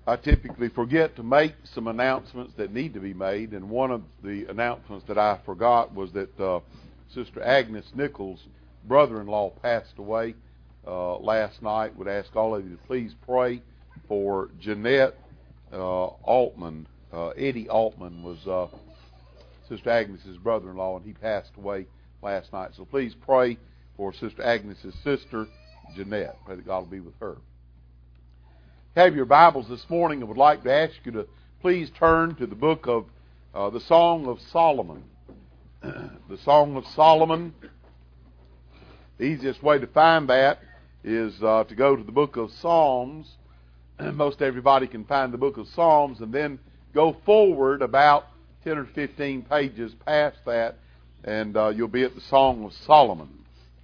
I typically forget to make some announcements that need to be made, and one of the announcements that I forgot was that Sister Agnes Nichols' brother-in-law passed away last night. Would ask all of you to please pray for Jeanette Altman. Eddie Altman was Sister Agnes' brother-in-law, and he passed away last night. So please pray for Sister Agnes' sister, Jeanette. Pray that God will be with her. Have your Bibles this morning. I would like to ask you to please turn to the book of the Song of Solomon. The Song of Solomon. The easiest way to find that is to go to the book of Psalms. Most everybody can find the book of Psalms, and then go forward about 10 or 15 pages past that, and you'll be at the Song of Solomon.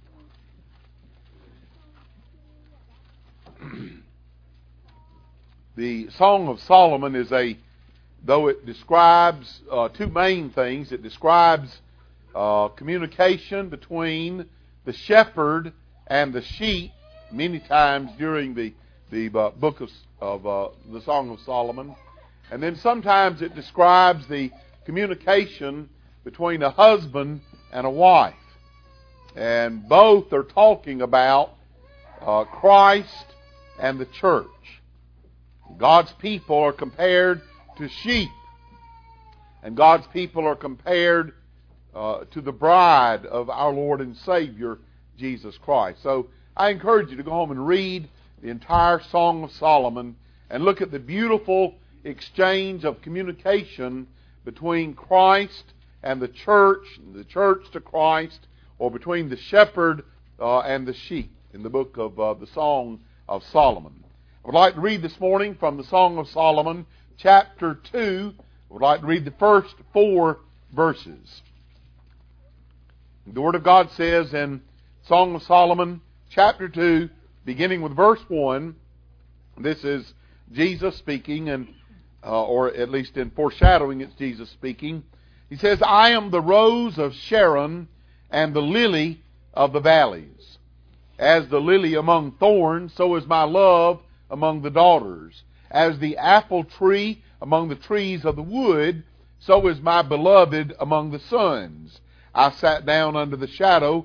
The Song of Solomon is though it describes two main things. It describes communication between the shepherd and the sheep many times during the book of the Song of Solomon. And then sometimes it describes the communication between a husband and a wife. And both are talking about Christ and the church. God's people are compared to sheep, and God's people are compared to the bride of our Lord and Savior, Jesus Christ. So I encourage you to go home and read the entire Song of Solomon and look at the beautiful exchange of communication between Christ and the church to Christ, or between the shepherd and the sheep in the book of the Song of Solomon. I would like to read this morning from the Song of Solomon, chapter 2. I would like to read the first 4 verses. The Word of God says in Song of Solomon, chapter 2, beginning with verse 1, this is Jesus speaking, and or at least in foreshadowing it's Jesus speaking. He says, I am the rose of Sharon and the lily of the valleys. As the lily among thorns, so is my love among the daughters. As the apple tree among the trees of the wood, so is my beloved among the sons. I sat down under his shadow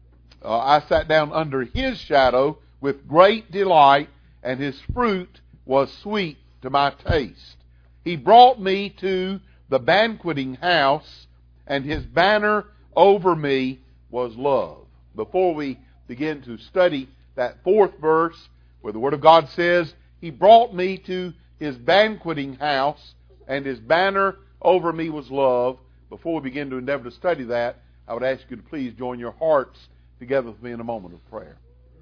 with great delight, and his fruit was sweet to my taste. He brought me to the banqueting house, and his banner over me was love. Before we begin to study that 4th verse, where the Word of God says, He brought me to His banqueting house, and His banner over me was love. Before we begin to endeavor to study that, I would ask you to please join your hearts together with me in a moment of prayer.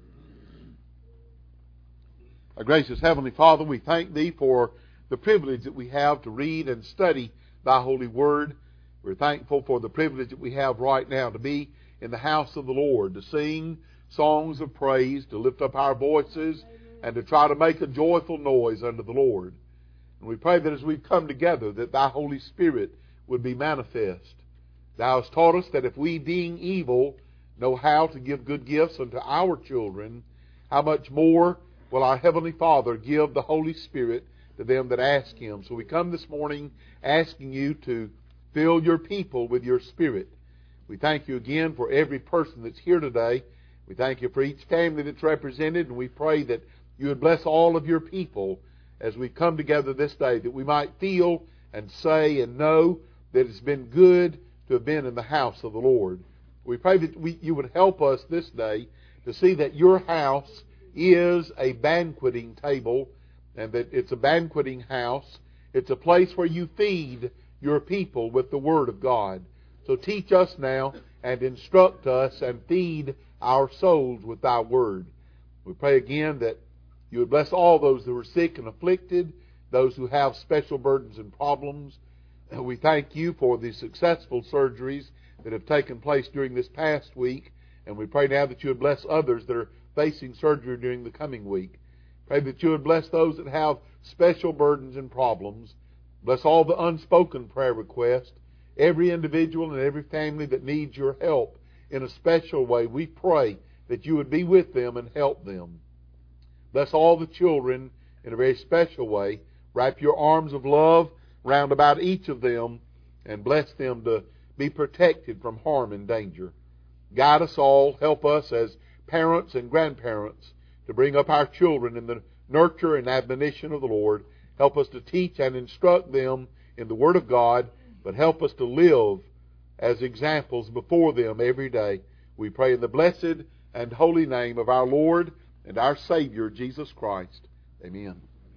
Our gracious Heavenly Father, we thank Thee for the privilege that we have to read and study Thy holy Word. We're thankful for the privilege that we have right now to be in the house of the Lord, to sing songs of praise, to lift up our voices, and to try to make a joyful noise unto the Lord. And we pray that as we've come together, that Thy Holy Spirit would be manifest. Thou hast taught us that if we, being evil, know how to give good gifts unto our children, how much more will our Heavenly Father give the Holy Spirit to them that ask Him. So we come this morning asking You to fill Your people with Your Spirit. We thank You again for every person that's here today. We thank You for each family that's represented, and we pray that You would bless all of Your people as we come together this day, that we might feel and say and know that it's been good to have been in the house of the Lord. We pray that You would help us this day to see that Your house is a banqueting table, and that it's a banqueting house. It's a place where You feed Your people with the Word of God. So teach us now and instruct us and feed our souls with Thy Word. We pray again that You would bless all those who are sick and afflicted, those who have special burdens and problems. And we thank You for the successful surgeries that have taken place during this past week. And we pray now that You would bless others that are facing surgery during the coming week. Pray that You would bless those that have special burdens and problems. Bless all the unspoken prayer requests. Every individual and every family that needs Your help in a special way, we pray that You would be with them and help them. Bless all the children in a very special way. Wrap your arms of love round about each of them and bless them to be protected from harm and danger. Guide us all. Help us as parents and grandparents to bring up our children in the nurture and admonition of the Lord. Help us to teach and instruct them in the Word of God, but help us to live as examples before them every day. We pray in the blessed and holy name of our Lord and our Savior, Jesus Christ. Amen.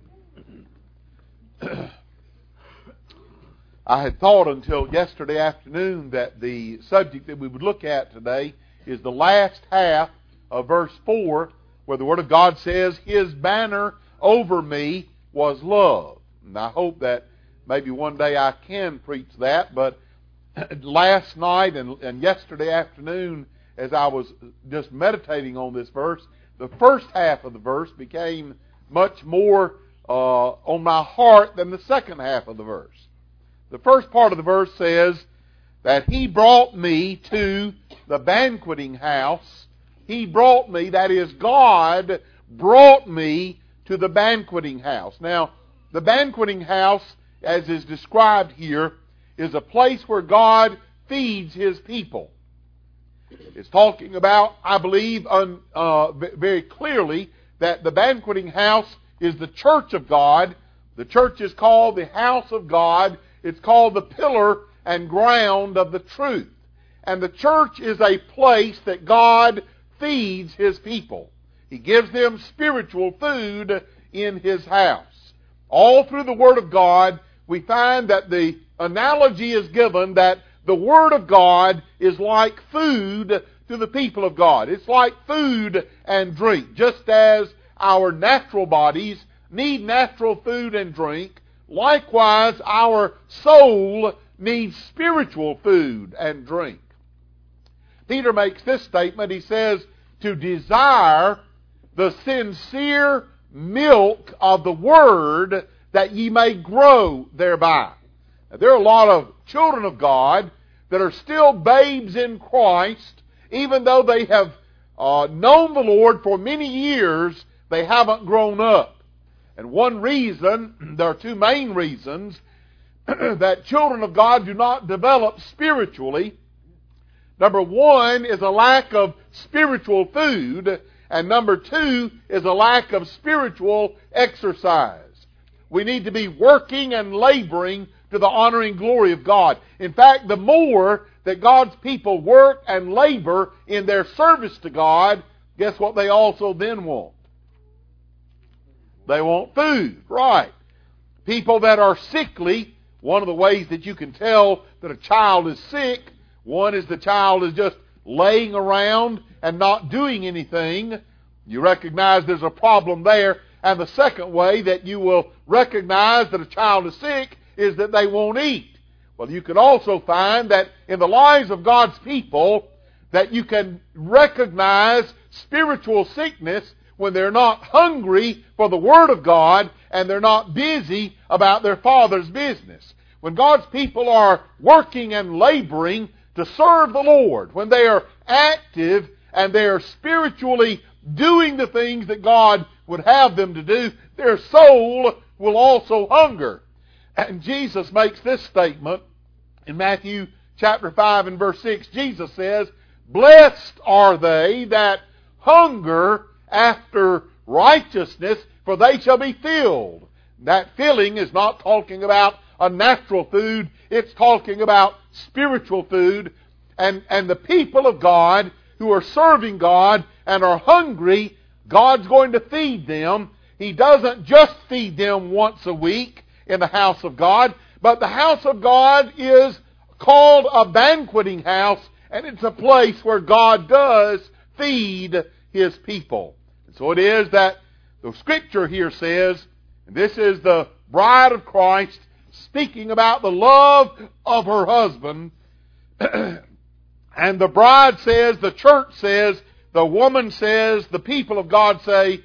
I had thought until yesterday afternoon that the subject that we would look at today is the last half of verse 4, where the Word of God says, His banner over me was love. And I hope that maybe one day I can preach that, but last night and yesterday afternoon, as I was just meditating on this verse, the first half of the verse became much more on my heart than the second half of the verse. The first part of the verse says that He brought me to the banqueting house. He brought me, that is, God brought me to the banqueting house. Now, the banqueting house, as is described here, is a place where God feeds His people. It's talking about, I believe, very clearly, that the banqueting house is the church of God. The church is called the house of God. It's called the pillar and ground of the truth. And the church is a place that God feeds His people. He gives them spiritual food in His house. All through the Word of God, we find that the analogy is given that the Word of God is like food to the people of God. It's like food and drink. Just as our natural bodies need natural food and drink, likewise our soul needs spiritual food and drink. Peter makes this statement. He says, to desire the sincere milk of the Word that ye may grow thereby. Now, there are a lot of children of God that are still babes in Christ, even though they have known the Lord for many years, they haven't grown up. And one reason, there are two main reasons, that children of God do not develop spiritually. Number one is a lack of spiritual food, and number two is a lack of spiritual exercise. We need to be working and laboring to the honor and glory of God. In fact, the more that God's people work and labor in their service to God, guess what they also then want? They want food, right? People that are sickly, one of the ways that you can tell that a child is sick, one is the child is just laying around and not doing anything. You recognize there's a problem there. And the second way that you will recognize that a child is sick is that they won't eat. Well, you can also find that in the lives of God's people that you can recognize spiritual sickness when they're not hungry for the Word of God and they're not busy about their Father's business. When God's people are working and laboring to serve the Lord, when they are active and they are spiritually doing the things that God would have them to do, their soul will also hunger. And Jesus makes this statement in Matthew chapter 5 and verse 6. Jesus says, blessed are they that hunger after righteousness, for they shall be filled. That filling is not talking about a natural food. It's talking about spiritual food. And the people of God who are serving God and are hungry, God's going to feed them. He doesn't just feed them once a week in the house of God, but the house of God is called a banqueting house, and it's a place where God does feed His people. And so it is that the Scripture here says, and this is the bride of Christ speaking about the love of her husband, and the bride says, the church says, the woman says, the people of God say,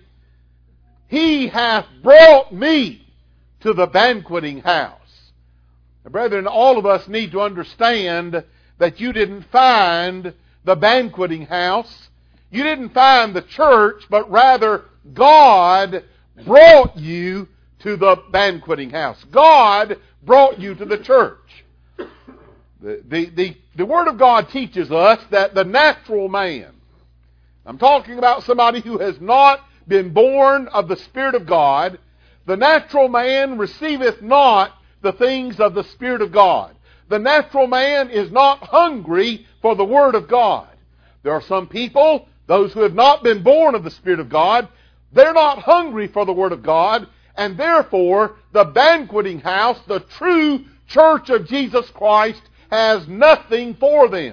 He hath brought me to the banqueting house. Now, brethren, all of us need to understand that you didn't find the banqueting house. You didn't find the church, but rather God brought you to the banqueting house. God brought you to the church. The Word of God teaches us that the natural man, I'm talking about somebody who has not been born of the Spirit of God, the natural man receiveth not the things of the Spirit of God. The natural man is not hungry for the Word of God. There are some people, those who have not been born of the Spirit of God, they're not hungry for the Word of God, and therefore the banqueting house, the true church of Jesus Christ, has nothing for them.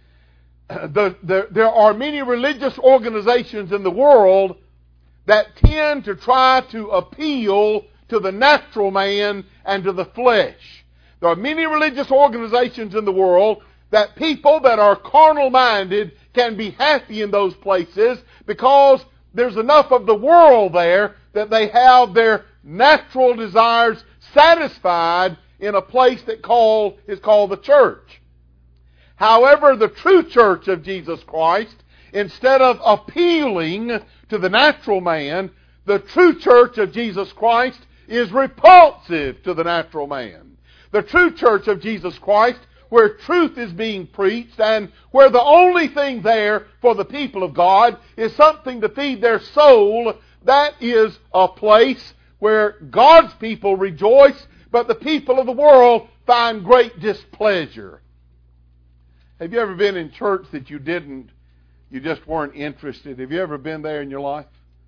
There are many religious organizations in the world that tend to try to appeal to the natural man and to the flesh. There are many religious organizations in the world that people that are carnal-minded can be happy in those places because there's enough of the world there that they have their natural desires satisfied in a place that is called the church. However, the true church of Jesus Christ, instead of appealing to the natural man, the true church of Jesus Christ is repulsive to the natural man. The true church of Jesus Christ, where truth is being preached and where the only thing there for the people of God is something to feed their soul, that is a place where God's people rejoice, but the people of the world find great displeasure. Have you ever been in church that you just weren't interested? Have you ever been there in your life?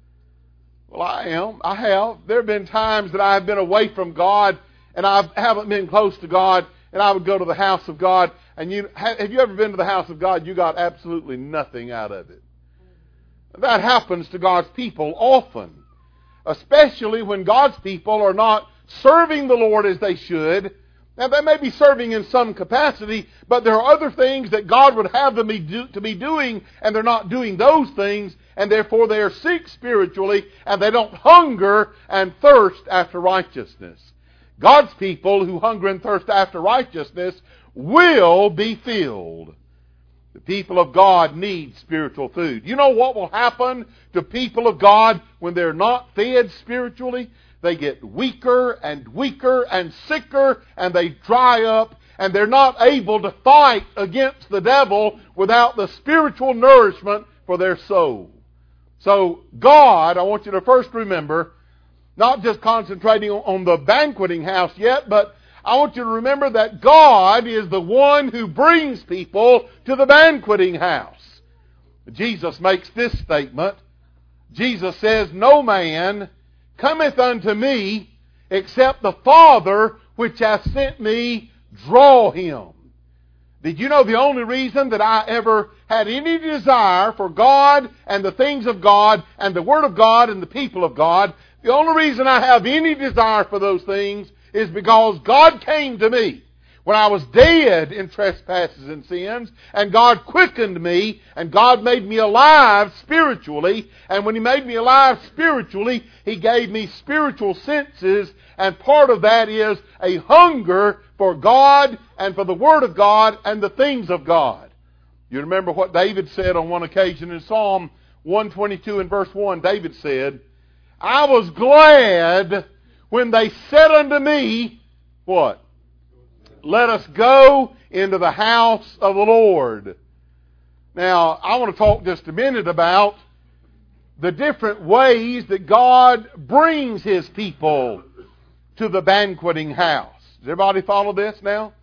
Well, I have. There have been times that I've been away from God and I haven't been close to God, and I would go to the house of God. And have you ever been to the house of God? You got absolutely nothing out of it. That happens to God's people often, especially when God's people are not serving the Lord as they should. Now, they may be serving in some capacity, but there are other things that God would have them to be doing, and they're not doing those things, and therefore they are sick spiritually, and they don't hunger and thirst after righteousness. God's people who hunger and thirst after righteousness will be filled. The people of God need spiritual food. You know what will happen to people of God when they're not fed spiritually? They get weaker and weaker and sicker, and they dry up, and they're not able to fight against the devil without the spiritual nourishment for their soul. So God, I want you to first remember, not just concentrating on the banqueting house yet, but I want you to remember that God is the one who brings people to the banqueting house. Jesus makes this statement. Jesus says, "No man cometh unto me, except the Father which hath sent me draw him." Did you know the only reason that I ever had any desire for God and the things of God and the Word of God and the people of God, the only reason I have any desire for those things is because God came to me when I was dead in trespasses and sins, and God quickened me, and God made me alive spiritually, and when He made me alive spiritually, He gave me spiritual senses, and part of that is a hunger for God and for the Word of God and the things of God. You remember what David said on one occasion in Psalm 122 and verse 1. David said, "I was glad when they said unto me," what? "Let us go into the house of the Lord." Now, I want to talk just a minute about the different ways that God brings His people to the banqueting house. Does everybody follow this now?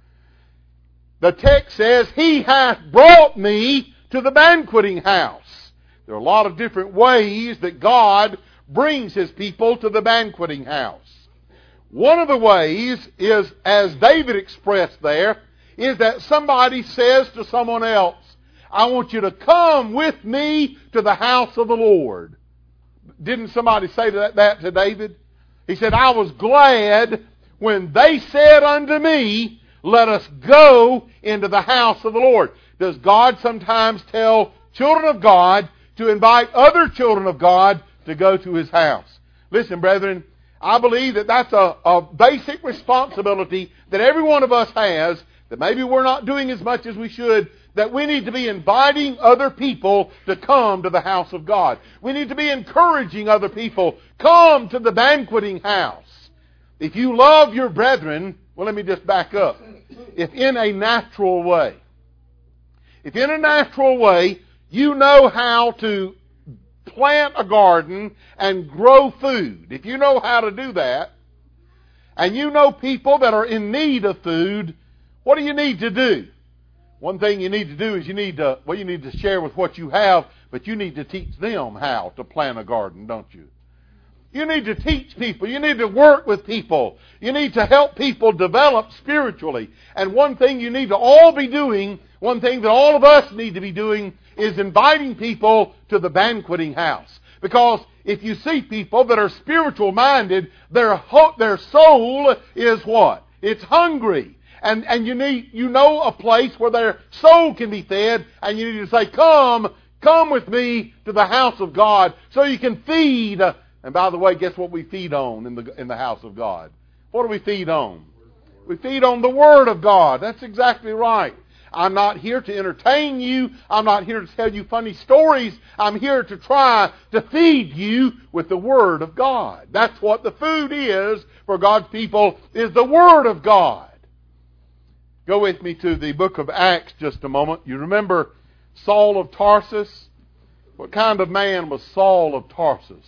The text says, "He hath brought me to the banqueting house." There are a lot of different ways that God brings His people to the banqueting house. One of the ways is, as David expressed there, is that somebody says to someone else, "I want you to come with me to the house of the Lord." Didn't somebody say that to David? He said, "I was glad when they said unto me, let us go into the house of the Lord." Does God sometimes tell children of God to invite other children of God to go to His house? Listen, brethren, I believe that that's a basic responsibility that every one of us has, that maybe we're not doing as much as we should, that we need to be inviting other people to come to the house of God. We need to be encouraging other people, come to the banqueting house. If you love your brethren, well, let me just back up. If in a natural way, you know how to plant a garden and grow food, if you know how to do that, and you know people that are in need of food, what do you need to do? One thing you need to do is you need to share with what you have, but you need to teach them how to plant a garden, don't you? You need to teach people. You need to work with people. You need to help people develop spiritually. And one thing you need to all be doing, one thing that all of us need to be doing, is inviting people to the banqueting house. Because if you see people that are spiritual minded, their soul is what? It's hungry. And you know a place where their soul can be fed, and you need to say, come with me to the house of God so you can feed. And by the way, guess what we feed on in the house of God? What do we feed on? We feed on the Word of God. That's exactly right. I'm not here to entertain you. I'm not here to tell you funny stories. I'm here to try to feed you with the Word of God. That's what the food is for God's people, is the Word of God. Go with me to the book of Acts just a moment. You remember Saul of Tarsus? What kind of man was Saul of Tarsus?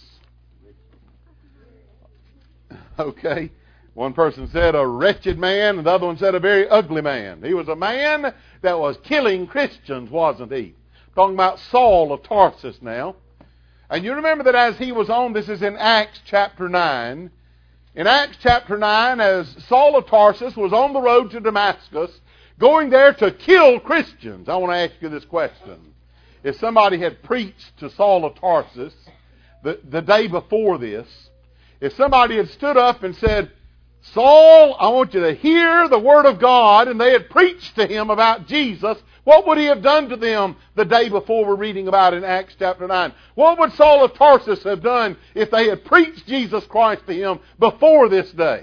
Okay. One person said a wretched man, and the other one said a very ugly man. He was a man that was killing Christians, wasn't he? Talking about Saul of Tarsus now. And you remember that as he was on, this is in Acts chapter 9. In Acts chapter 9, as Saul of Tarsus was on the road to Damascus, going there to kill Christians, I want to ask you this question. If somebody had preached to Saul of Tarsus the day before this, if somebody had stood up and said, Saul, I want you to hear the Word of God, and they had preached to him about Jesus, what would he have done to them the day before we're reading about in Acts chapter 9? What would Saul of Tarsus have done if they had preached Jesus Christ to him before this day?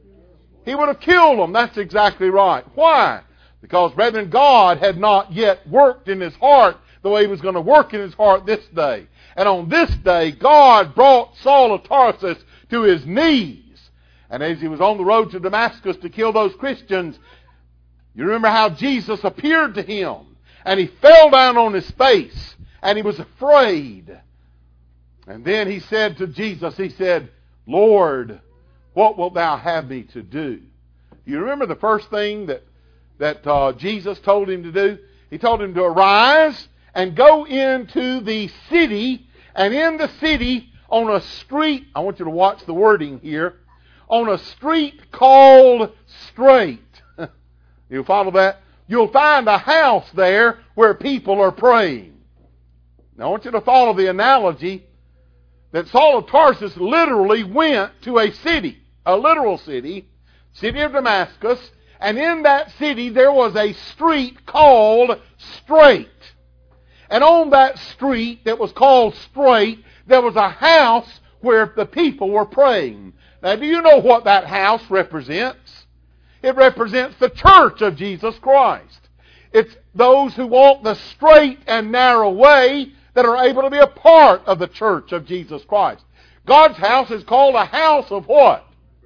He would have killed them. That's exactly right. Why? Because, brethren, God had not yet worked in his heart the way he was going to work in his heart this day. And on this day, God brought Saul of Tarsus to his knees. And as he was on the road to Damascus to kill those Christians, you remember how Jesus appeared to him, and he fell down on his face, and he was afraid. And then he said to Jesus, he said, Lord, what wilt thou have me to do? You remember the first thing that Jesus told him to do? He told him to arise and go into the city, and in the city, on a street, I want you to watch the wording here, on a street called Straight. You follow that? You'll find a house there where people are praying. Now I want you to follow the analogy that Saul of Tarsus literally went to a city, a literal city of Damascus, and in that city there was a street called Straight. And on that street that was called Straight, there was a house where the people were praying. Now, do you know what that house represents? It represents the church of Jesus Christ. It's those who walk the straight and narrow way that are able to be a part of the church of Jesus Christ. God's house is called a house of what?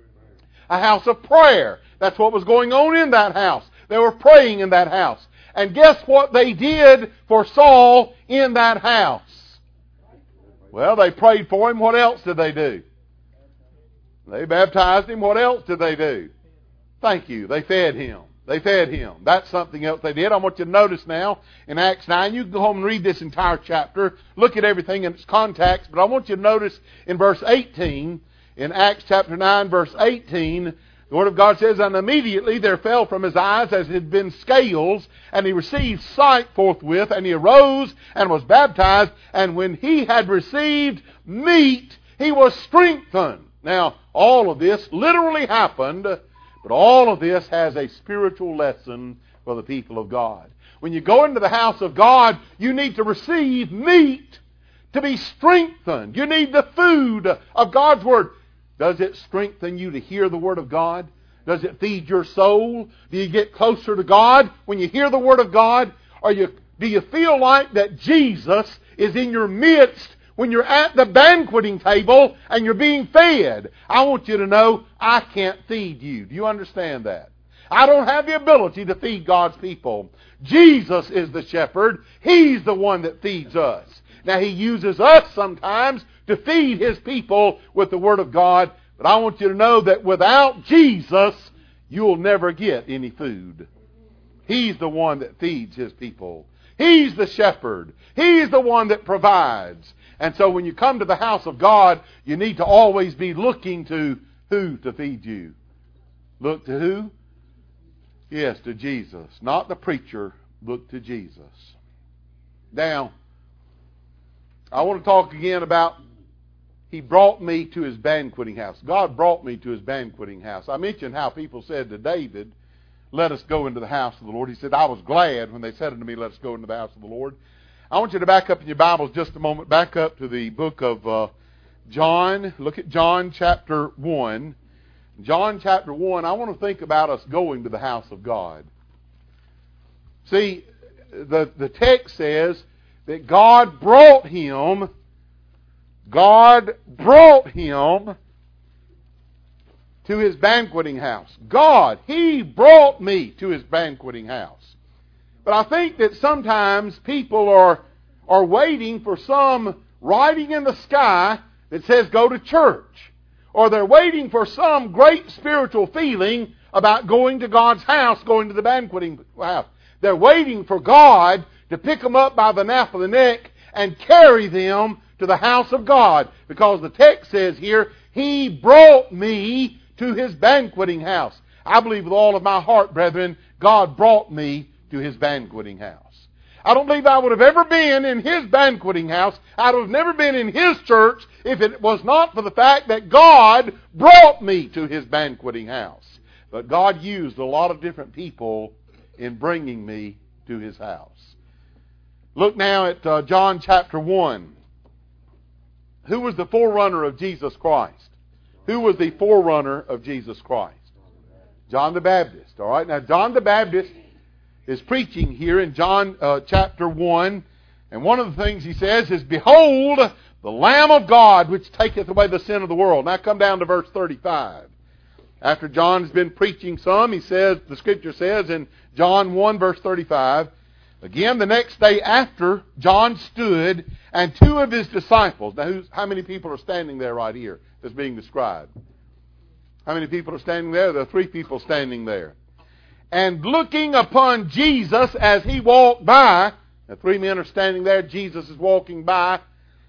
A house of prayer. That's what was going on in that house. They were praying in that house. And guess what they did for Saul in that house? Well, they prayed for him. What else did they do? They baptized him. What else did they do? Thank you. They fed him. That's something else they did. I want you to notice now in Acts 9. You can go home and read this entire chapter. Look at everything in its context. But I want you to notice in verse 18, in Acts chapter 9, verse 18, the Word of God says, and immediately there fell from his eyes as had been scales, and he received sight forthwith, and he arose and was baptized, and when he had received meat, he was strengthened. Now, all of this literally happened, but all of this has a spiritual lesson for the people of God. When you go into the house of God, you need to receive meat to be strengthened. You need the food of God's Word. Does it strengthen you to hear the Word of God? Does it feed your soul? Do you get closer to God when you hear the Word of God? Do you feel like that Jesus is in your midst when you're at the banqueting table and you're being fed, I want you to know I can't feed you. Do you understand that? I don't have the ability to feed God's people. Jesus is the shepherd. He's the one that feeds us. Now, He uses us sometimes to feed His people with the Word of God, but I want you to know that without Jesus, you'll never get any food. He's the one that feeds His people. He's the shepherd. He's the one that provides. And so when you come to the house of God, you need to always be looking to who to feed you. Look to who? Yes, to Jesus. Not the preacher. Look to Jesus. Now, I want to talk again about He brought me to His banqueting house. God brought me to His banqueting house. I mentioned how people said to David, let us go into the house of the Lord. He said, I was glad when they said unto me, let us go into the house of the Lord. I want you to back up in your Bibles just a moment. Back up to the book of John. Look at John chapter 1. John chapter 1, I want to think about us going to the house of God. See, the text says that God brought him to His banqueting house. God, He brought me to His banqueting house. But I think that sometimes people are waiting for some writing in the sky that says go to church. Or they're waiting for some great spiritual feeling about going to God's house, going to the banqueting house. They're waiting for God to pick them up by the nape of the neck and carry them to the house of God. Because the text says here, He brought me to His banqueting house. I believe with all of my heart, brethren, God brought me to His banqueting house. I don't believe I would have ever been in His banqueting house. I would have never been in His church if it was not for the fact that God brought me to His banqueting house. But God used a lot of different people in bringing me to His house. Look now at John chapter 1. Who was the forerunner of Jesus Christ? Who was the forerunner of Jesus Christ? John the Baptist. All right. Now, John the Baptist is preaching here in John chapter 1. And one of the things he says is, Behold, the Lamb of God, which taketh away the sin of the world. Now come down to verse 35. After John's been preaching some, he says, the Scripture says in John 1 verse 35, Again, the next day after, John stood, and two of his disciples. Now, how many people are standing there right here that's being described? How many people are standing there? There are three people standing there. And looking upon Jesus as He walked by, the three men are standing there, Jesus is walking by.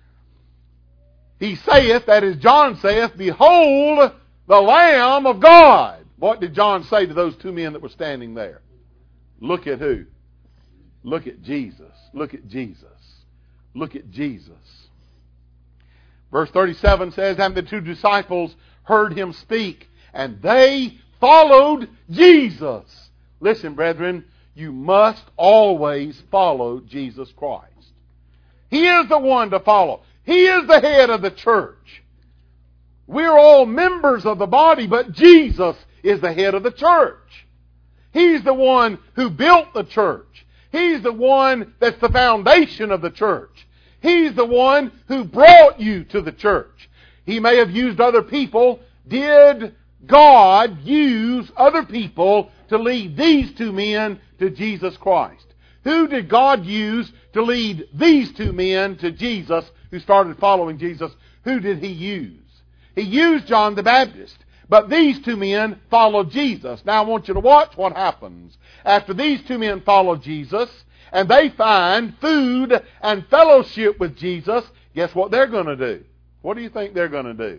He saith, that is John saith, Behold the Lamb of God. What did John say to those two men that were standing there? Look at who? Look at Jesus. Look at Jesus. Look at Jesus. Verse 37 says, And the two disciples heard Him speak, and they followed Jesus. Listen, brethren, you must always follow Jesus Christ. He is the one to follow. He is the head of the church. We're all members of the body, but Jesus is the head of the church. He's the one who built the church. He's the one that's the foundation of the church. He's the one who brought you to the church. He may have used other people. Did God use other people to lead these two men to Jesus Christ? Who did God use to lead these two men to Jesus who started following Jesus? Who did He use? He used John the Baptist. But these two men followed Jesus. Now I want you to watch what happens. After these two men follow Jesus, and they find food and fellowship with Jesus, guess what they're going to do? What do you think they're going to do?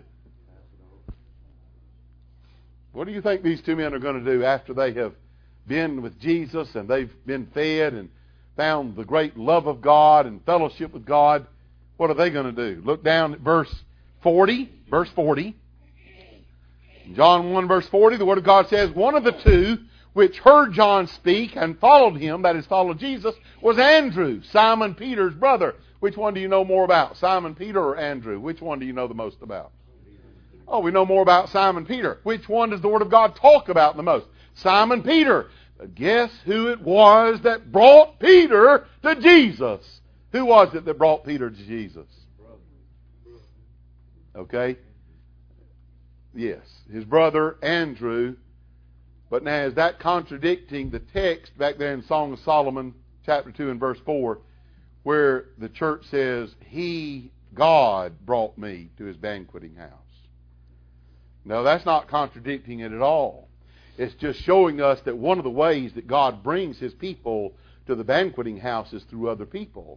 What do you think these two men are going to do after they have been with Jesus and they've been fed and found the great love of God and fellowship with God? What are they going to do? Look down at verse 40. Verse 40. In John 1 verse 40, the Word of God says, One of the two which heard John speak and followed him, that is, followed Jesus, was Andrew, Simon Peter's brother. Which one do you know more about? Simon Peter or Andrew? Which one do you know the most about? Oh, we know more about Simon Peter. Which one does the Word of God talk about the most? Simon Peter. But guess who it was that brought Peter to Jesus? Who was it that brought Peter to Jesus? Okay? Yes, his brother Andrew. But now is that contradicting the text back there in Song of Solomon, chapter 2 and verse 4, where the church says, God brought me to his banqueting house? No, that's not contradicting it at all. It's just showing us that one of the ways that God brings his people to the banqueting house is through other people.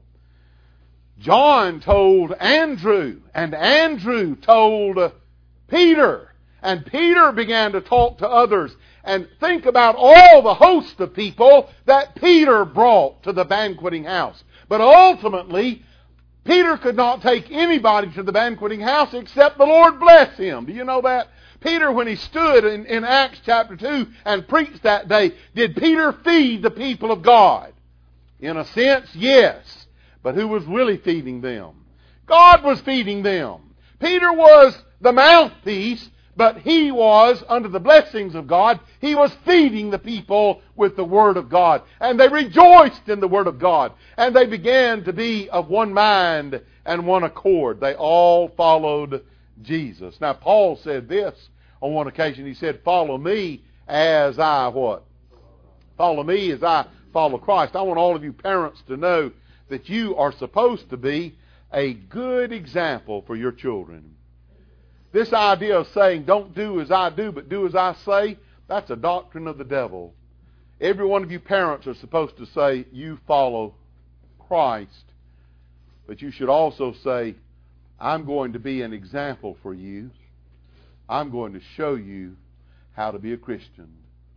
John told Andrew, and Andrew told Peter, and Peter began to talk to others. And think about all the host of people that Peter brought to the banqueting house. But ultimately, Peter could not take anybody to the banqueting house except the Lord bless him. Do you know that? Peter, when he stood in Acts chapter 2 and preached that day, did Peter feed the people of God? In a sense, yes. But who was really feeding them? God was feeding them. Peter was the mouthpiece, but he was, under the blessings of God, he was feeding the people with the Word of God. And they rejoiced in the Word of God. And they began to be of one mind and one accord. They all followed Jesus. Now, Paul said this on one occasion. He said, follow me as I what? Follow me as I follow Christ. I want all of you parents to know that you are supposed to be a good example for your children. This idea of saying, don't do as I do, but do as I say, that's a doctrine of the devil. Every one of you parents are supposed to say, you follow Christ. But you should also say, I'm going to be an example for you. I'm going to show you how to be a Christian.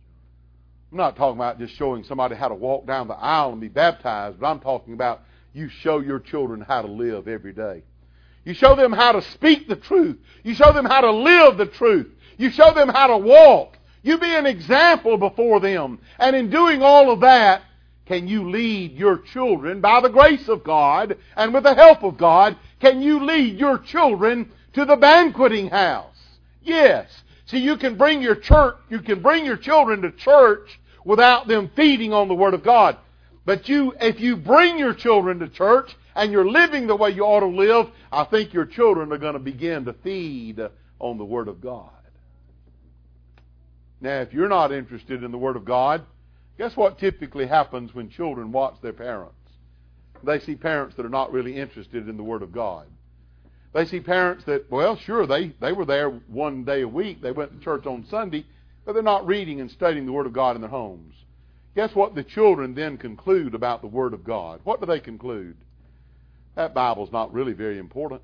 I'm not talking about just showing somebody how to walk down the aisle and be baptized, but I'm talking about you show your children how to live every day. You show them how to speak the truth. You show them how to live the truth. You show them how to walk. You be an example before them. And in doing all of that, can you lead your children, by the grace of God and with the help of God, can you lead your children to the banqueting house? Yes. See, you can bring your children to church without them feeding on the Word of God. But if you bring your children to church and you're living the way you ought to live, I think your children are going to begin to feed on the Word of God. Now, if you're not interested in the Word of God, guess what typically happens when children watch their parents? They see parents that are not really interested in the Word of God. They see parents that, well, sure, they were there one day a week. They went to church on Sunday, but they're not reading and studying the Word of God in their homes. Guess what the children then conclude about the Word of God? What do they conclude? That Bible's not really very important.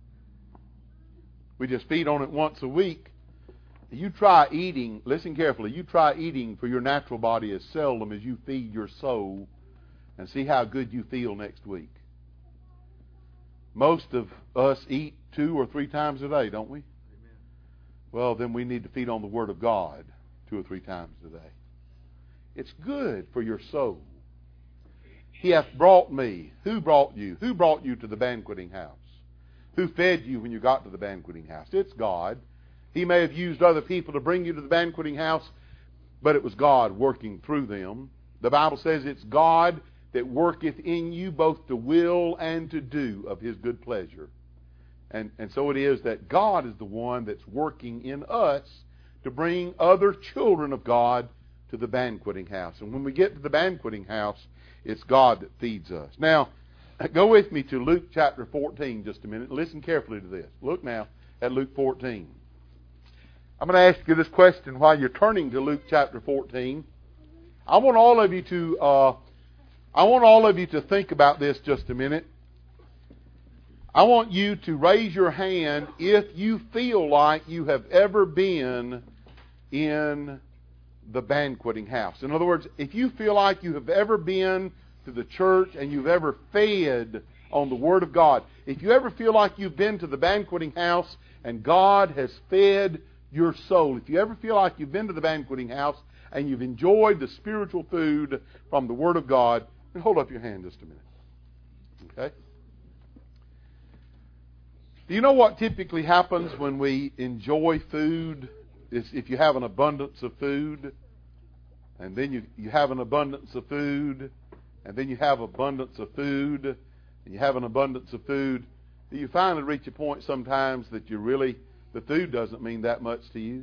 We just feed on it once a week. You try eating, listen carefully, you try eating for your natural body as seldom as you feed your soul, and see how good you feel next week. Most of us eat 2 or 3 times a day, don't we? Amen. Well, then we need to feed on the Word of God 2 or 3 times a day. It's good for your soul. He hath brought me. Who brought you? Who brought you to the banqueting house? Who fed you when you got to the banqueting house? It's God. He may have used other people to bring you to the banqueting house, but it was God working through them. The Bible says it's God that worketh in you both to will and to do of His good pleasure. And so it is that God is the one that's working in us to bring other children of God to the banqueting house. And when we get to the banqueting house, it's God that feeds us. Now, go with me to Luke chapter 14 just a minute. Listen carefully to this. Look now at Luke 14. I'm going to ask you this question while you're turning to Luke chapter 14. I want all of you to think about this just a minute. I want you to raise your hand if you feel like you have ever been in the banqueting house. In other words, if you feel like you have ever been to the church and you've ever fed on the Word of God, if you ever feel like you've been to the banqueting house and God has fed your soul, if you ever feel like you've been to the banqueting house and you've enjoyed the spiritual food from the Word of God, then hold up your hand just a minute. Okay? Do you know what typically happens when we enjoy food? Is if you have an abundance of food, and then you have an abundance of food, and then you have abundance of food, and you have an abundance of food, Do you finally reach a point sometimes that the food doesn't mean that much to you?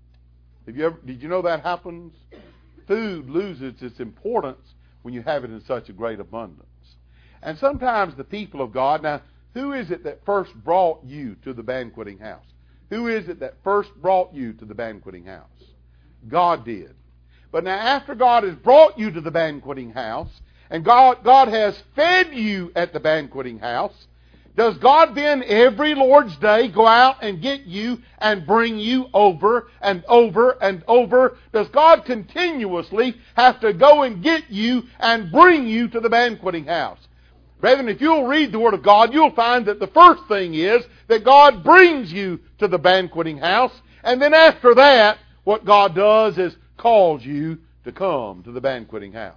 Did you know that happens? Food loses its importance when you have it in such a great abundance. And sometimes the people of God, now, who is it that first brought you to the banqueting house? Who is it that first brought you to the banqueting house? God did. But now after God has brought you to the banqueting house, and God has fed you at the banqueting house, does God then every Lord's Day go out and get you and bring you over and over and over? Does God continuously have to go and get you and bring you to the banqueting house? Brethren, if you'll read the Word of God, you'll find that the first thing is that God brings you to the banqueting house, and then after that, what God does is calls you to come to the banqueting house.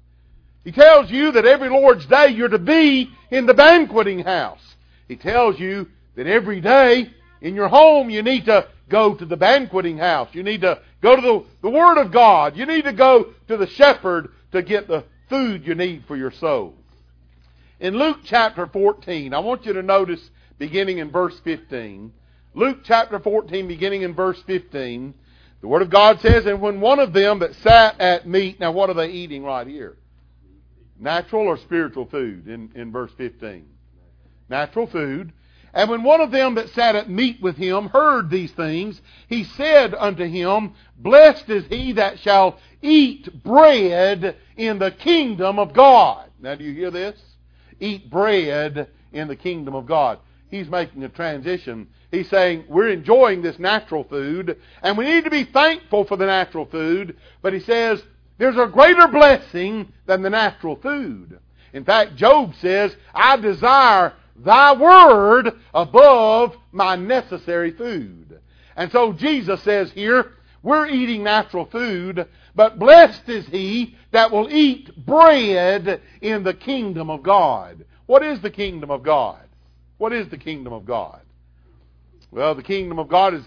He tells you that every Lord's Day you're to be in the banqueting house. He tells you that every day in your home you need to go to the banqueting house. You need to go to the Word of God. You need to go to the shepherd to get the food you need for your soul. In Luke chapter 14, I want you to notice beginning in verse 15. Luke chapter 14, beginning in verse 15, the Word of God says, "And when one of them that sat at meat," now what are they eating right here? Natural or spiritual food in verse 15? Natural food. "And when one of them that sat at meat with him heard these things, he said unto him, Blessed is he that shall eat bread in the kingdom of God." Now do you hear this? Eat bread in the kingdom of God. He's making a transition. He's saying we're enjoying this natural food, and we need to be thankful for the natural food, but he says there's a greater blessing than the natural food. In fact, Job says, "I desire thy word above my necessary food." And so Jesus says here, we're eating natural food, but blessed is he that will eat bread in the kingdom of God. What is the kingdom of God? What is the kingdom of God? Well, the kingdom of God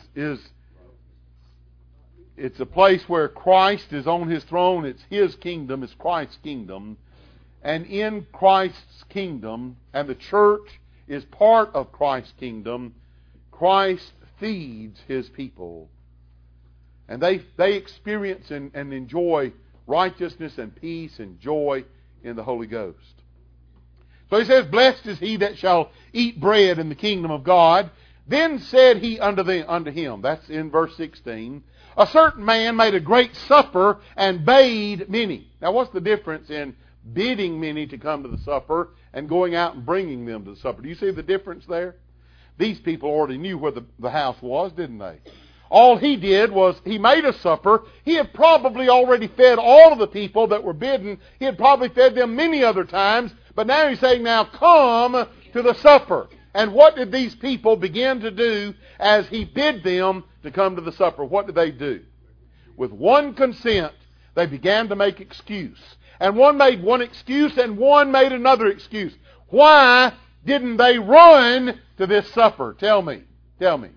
it's a place where Christ is on His throne. It's His kingdom. It's Christ's kingdom. And in Christ's kingdom, and the church is part of Christ's kingdom, Christ feeds His people. And they experience and enjoy righteousness and peace and joy in the Holy Ghost. So he says, "Blessed is he that shall eat bread in the kingdom of God. Then said he unto him," that's in verse 16, "A certain man made a great supper and bade many." Now what's the difference in bidding many to come to the supper and going out and bringing them to the supper? Do you see the difference there? These people already knew where the house was, didn't they? All he did was he made a supper. He had probably already fed all of the people that were bidden. He had probably fed them many other times. But now he's saying, now come to the supper. And what did these people begin to do as he bid them to come to the supper? What did they do? With one consent, they began to make excuse. And one made one excuse and one made another excuse. Why didn't they run to this supper? Tell me. Tell me.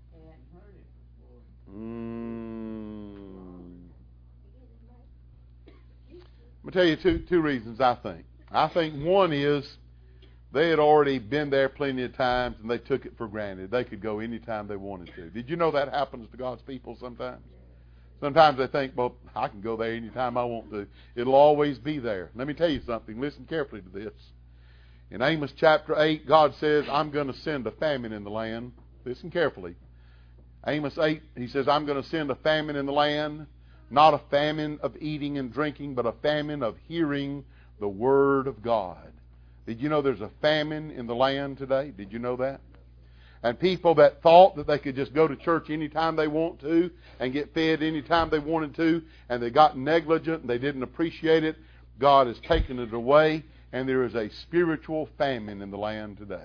I'm going to tell you two reasons, I think. I think one is they had already been there plenty of times and they took it for granted. They could go anytime they wanted to. Did you know that happens to God's people sometimes? Sometimes they think, well, I can go there anytime I want to. It'll always be there. Let me tell you something. Listen carefully to this. In Amos chapter 8, God says, I'm going to send a famine in the land. Listen carefully. Amos 8, he says, I'm going to send a famine in the land. Not a famine of eating and drinking, but a famine of hearing the Word of God. Did you know there's a famine in the land today? Did you know that? And people that thought that they could just go to church anytime they want to and get fed anytime they wanted to, and they got negligent and they didn't appreciate it, God has taken it away, and there is a spiritual famine in the land today.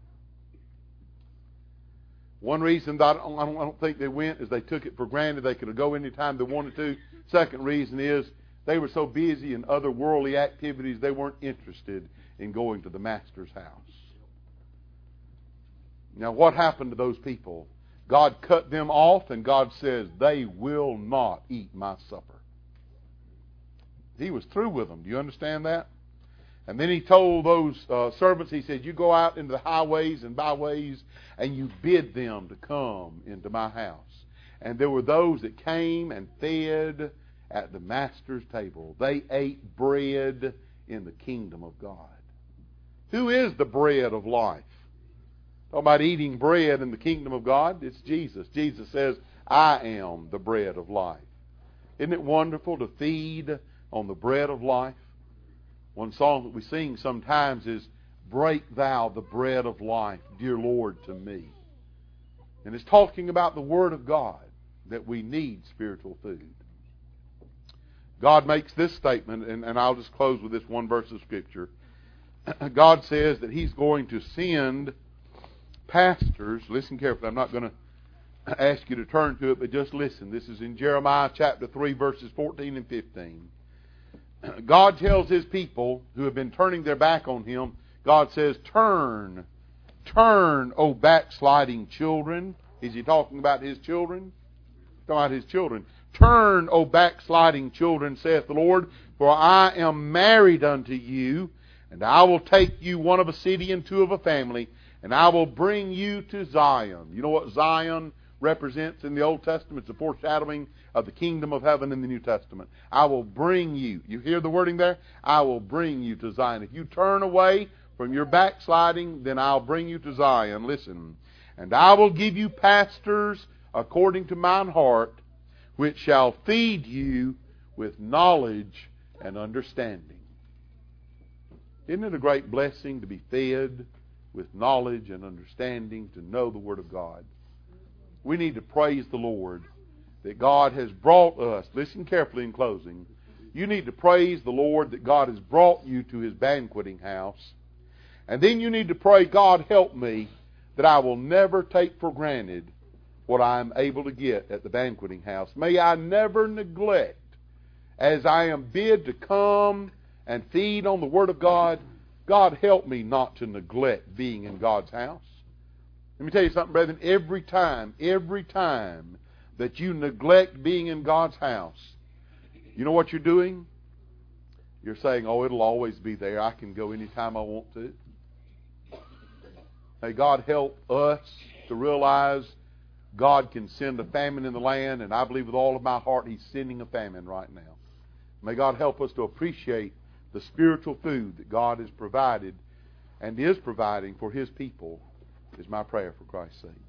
One reason that I don't think they went is they took it for granted. They could go anytime they wanted to. Second reason is they were so busy in other worldly activities they weren't interested in going to the Master's house. Now what happened to those people? God cut them off, and God says they will not eat my supper. He was through with them. Do you understand that? And then he told those servants, he said, you go out into the highways and byways and you bid them to come into my house. And there were those that came and fed at the master's table. They ate bread in the kingdom of God. Who is the bread of life? Talking about eating bread in the kingdom of God, it's Jesus. Jesus says, I am the bread of life. Isn't it wonderful to feed on the bread of life? One song that we sing sometimes is, break thou the bread of life, dear Lord, to me. And it's talking about the Word of God, that we need spiritual food. God makes this statement, and I'll just close with this one verse of Scripture. God says that He's going to send pastors. Listen carefully. I'm not going to ask you to turn to it, but just listen. This is in Jeremiah chapter 3, verses 14 and 15. God tells His people who have been turning their back on Him, God says, turn, O backsliding children. Is He talking about His children? He's talking about His children. Turn, O backsliding children, saith the Lord, for I am married unto you, and I will take you one of a city and two of a family, and I will bring you to Zion. You know what Zion represents in the Old Testament? It's a foreshadowing of the kingdom of heaven in the New Testament. I will bring you. You hear the wording there? I will bring you to Zion. If you turn away from your backsliding, then I'll bring you to Zion. Listen. And I will give you pastors according to mine heart, which shall feed you with knowledge and understanding. Isn't it a great blessing to be fed with knowledge and understanding, to know the Word of God? We need to praise the Lord that God has brought us. Listen carefully in closing. You need to praise the Lord that God has brought you to His banqueting house. And then you need to pray, God, help me that I will never take for granted what I am able to get at the banqueting house. May I never neglect, as I am bid to come and feed on the Word of God, God, help me not to neglect being in God's house. Let me tell you something, brethren. Every time that you neglect being in God's house, you know what you're doing? You're saying, oh, it'll always be there. I can go anytime I want to. May God help us to realize God can send a famine in the land, and I believe with all of my heart He's sending a famine right now. May God help us to appreciate the spiritual food that God has provided and is providing for His people, is my prayer for Christ's sake.